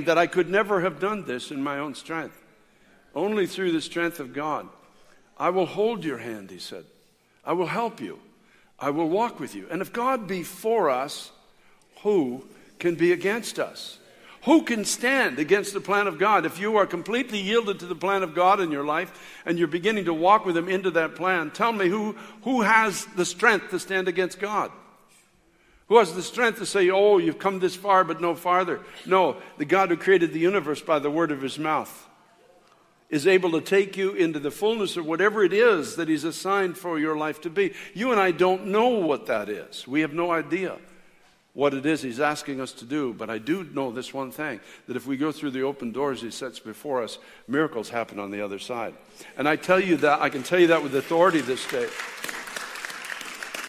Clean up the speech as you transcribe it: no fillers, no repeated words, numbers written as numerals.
that I could never have done this in my own strength. Only through the strength of God. I will hold your hand, he said. I will help you. I will walk with you. And if God be for us, who can be against us? Who can stand against the plan of God? If you are completely yielded to the plan of God in your life and you're beginning to walk with him into that plan, tell me who has the strength to stand against God? Who has the strength to say, oh, you've come this far but no farther? No, the God who created the universe by the word of his mouth is able to take you into the fullness of whatever it is that he's assigned for your life to be. You and I don't know what that is. We have no idea what it is he's asking us to do. But I do know this one thing, that if we go through the open doors he sets before us, miracles happen on the other side. And I can tell you that with authority this day.